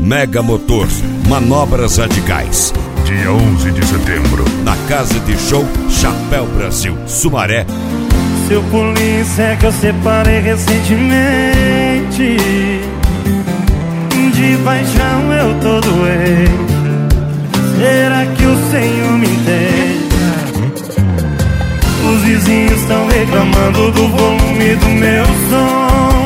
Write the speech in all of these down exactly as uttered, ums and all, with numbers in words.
Mega Motor, Manobras Radicais. Dia onze de setembro, na Casa de Show Chapéu Brasil, Sumaré. Seu polícia é que eu separei recentemente. De paixão eu tô doente. Será que o Senhor me entende? Os vizinhos estão reclamando do volume do meu som,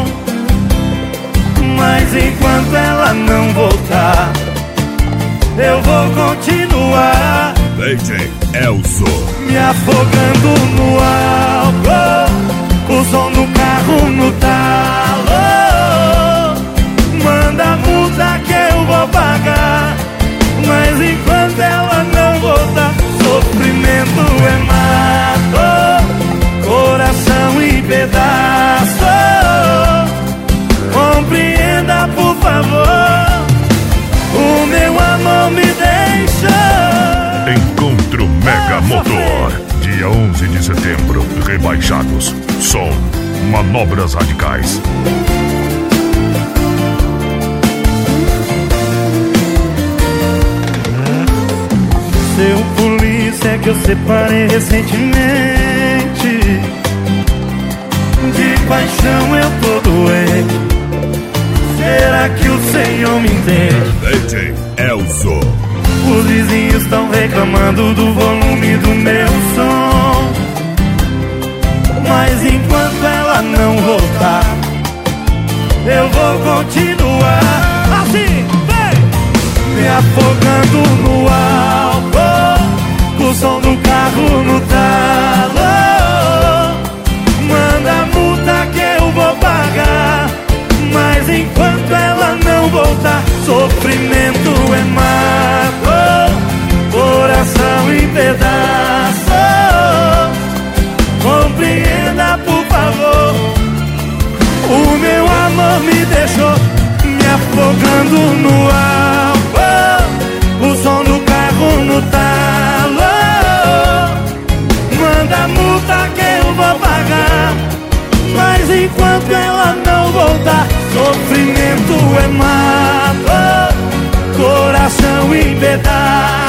mas enquanto ela não voltar, eu vou continuar. D J Elzo, me afogando no álcool, o som do carro no talo. Manda a multa que eu vou pagar, mas enquanto ela não voltar, sofrimento é mato, coração em pedaço. Compreenda, por favor, o meu amor me deixa. Encontro Mega Motor, dia onze de setembro, Rebaixados, som, Manobras Radicais. Seu polícia é que eu separei recentemente. De paixão eu tô doente. Será que o Senhor me entende? D J Elzo, os vizinhos estão reclamando do volume do meu som, mas enquanto ela não voltar, eu vou continuar. Assim, vem! Me afogando no álcool, o som do carro no talo. Manda a multa que eu vou pagar, mas enquanto ela não voltar, sofrimento é mato, coração em pedaço. Compreenda, por favor, o meu amor me deixou. Me afogando no álcool, o som do carro no talo. Manda a multa que eu vou pagar, mas enquanto ela não voltar, sofrimento é mato, coração em pedaços.